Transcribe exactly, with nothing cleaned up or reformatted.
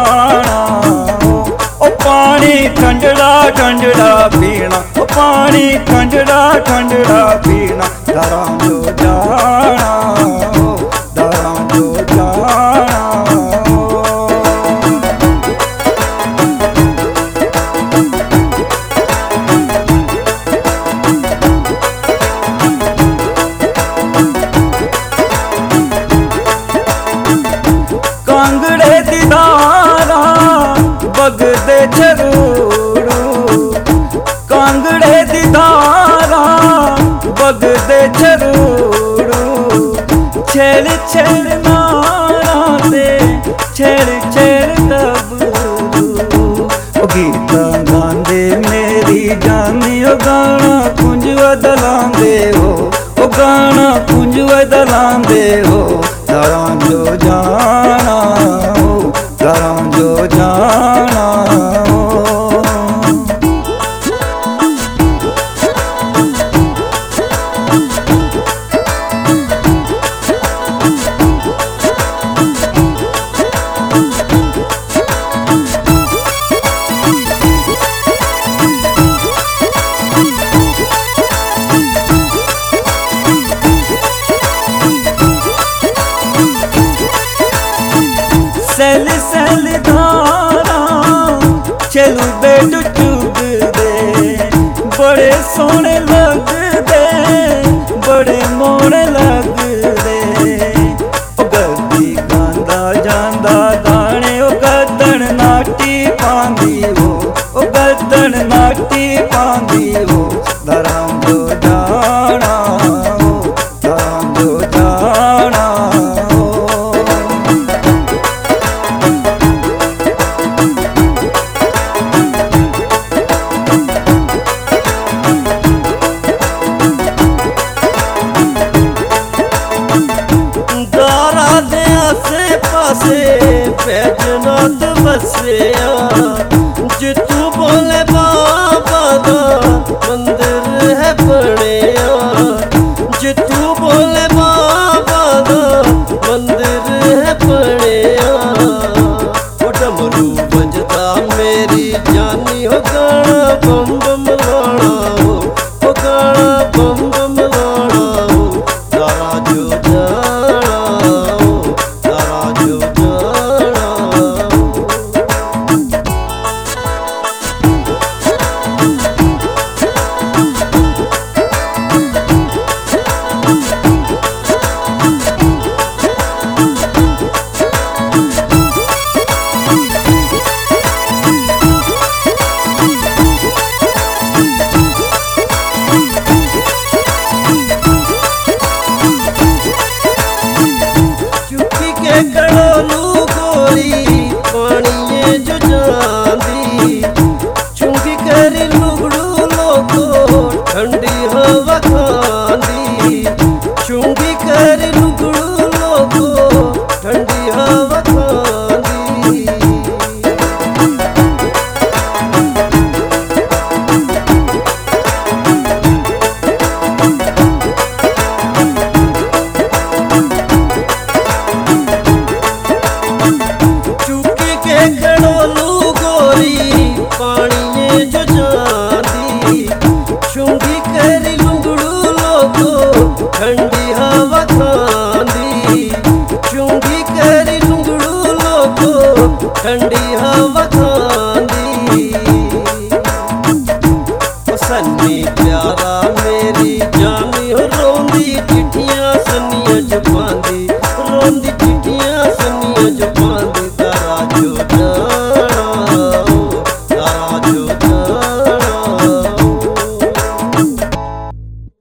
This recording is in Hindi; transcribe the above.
जाना। ओ पानी ठंडड़ा ठंडड़ा पीना, ओ पानी ठंडड़ा ठंडड़ा पीना, दरां जो जाना, दरां जो जाना। कांगड़े दी धारा बगदे झरूड़ू, कांगड़े दी धारा बगदे झरूड़ू, छेड़ छेड़ नारा दे छेड़ छेड़ डबरू। ओ गीता गांदे मेरी जानी, ओ गाना कुंज बदलांदे हो, ओ गाना कुंज बदलांदे हो, दरां जो जाना, दरां जो जाना। सैल सैल धारा चलू बेट चुगदे, बड़े सोहने लगदे, बड़े मोहने लगदे। ओ गद्दी गांदा जांदा गाने, ओ गद्दन नाटी पांदी हो, ओ गद्दन नाटी पांदी हो, दरां जो जाना, दरां जो जाना। आसे पासे बैजनाथ बसिया, जितू बोले बाबा दा मंदिर है बनिया, जितू बोले बाबा दा मंदिर है बनिया। ओ डमरू बजदा मेरी जानी, हो गाना बम बम लाना हो, हो गाना बम बम लाना हो, दरां जो जाना, दरां जो जाना। कड़ोलू गोरी पानिए जो जांदी, चुंगी करी लुगड़ू लोको ठंडी हवा खांदी, चुंगी करी लुगड़ू लोको ठंडी हवा खांदी। कड़ोलू गोरी पानिए जो जांदी, चुंगी करी लुगड़ू लोको ठंडी हवा खांदी, चुंगी करी लुगड़ू लोको ठंडी हवा खांदी। ओ सन्नी प्यारा मेरी जानी, हो रोंदी चिट्ठियां सन्नियां जो पांदी, रोंदी चिट्ठियां सन्नियां जो पांदी।